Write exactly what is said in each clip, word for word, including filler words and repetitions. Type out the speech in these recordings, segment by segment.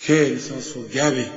K is also Gabby.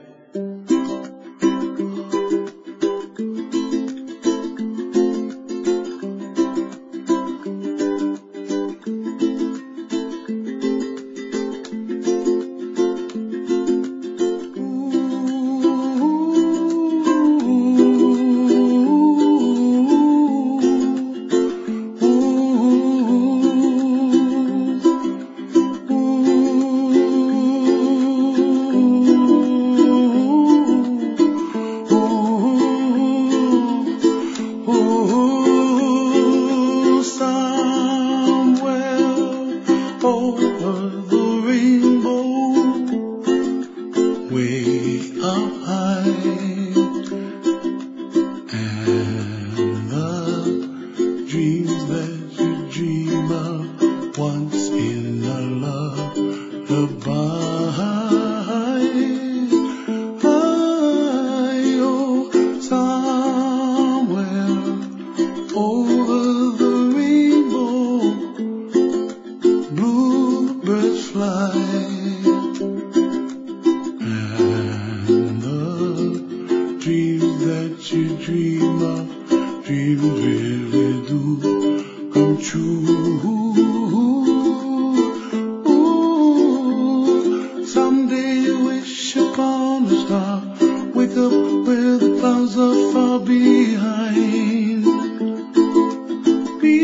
Once in a lullaby, I oh, somewhere over the rainbow, bluebirds fly, and the dreams that you dream of, dreams really do come true. Wake up where the clouds are far behind. Be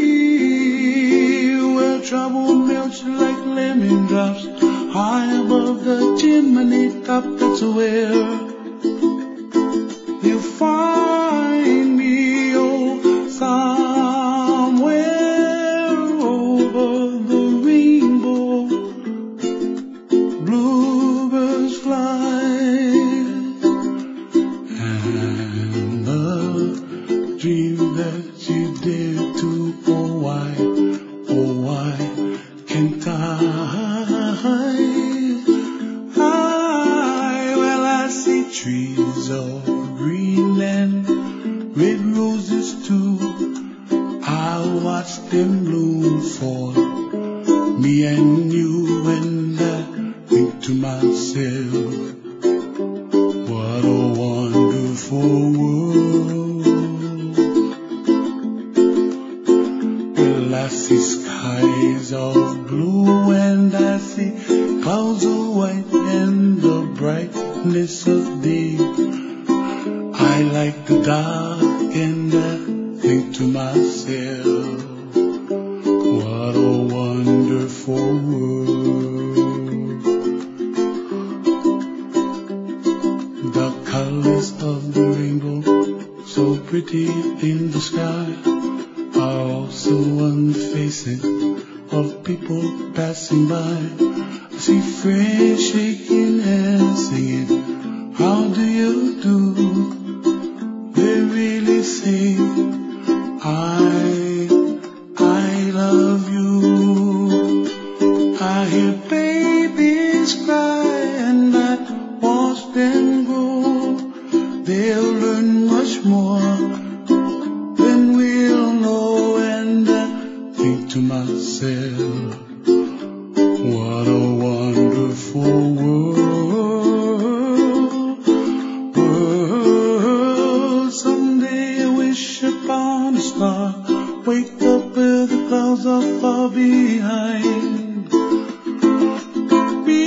where trouble melts like lemon drops, high above the chimney top. That's where you'll find me, oh, somewhere over the rainbow, bluebirds fly. Dream that you dare to, oh why, oh why can't I? I, well I see trees of green and red roses too. I watch them bloom for me and you, and I think to myself, what a wonderful world. I see skies of blue and I see clouds of white and the brightness of day. I like the dark and I think to myself, what a wonderful world. The colors of the rainbow, so pretty in the sky, are also on the faces of people passing by. I see friends shaking hands, singing, how do you do? They really say, I, I love you. I hear babies cry and I watch them grow. They'll learn much more than we'll know. To myself, what a wonderful world, world. Someday I wish upon a star, wake up where the clouds are far behind. Be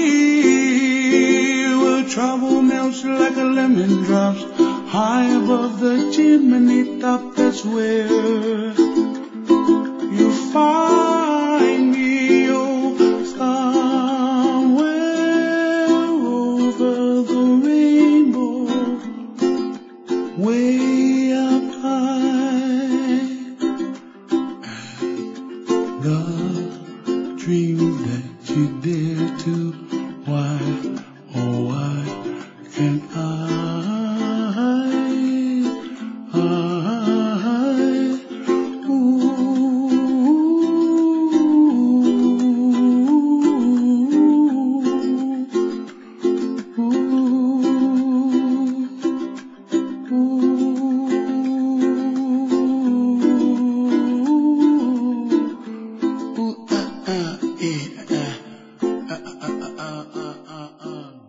where trouble melts like a lemon drops, high above the chimney top. That's where you find me, oh, somewhere over the rainbow, way up high. And the dreams that you dare to, why, oh, why can't I? Uh, uh, uh, uh, uh, uh, uh, uh. uh-uh.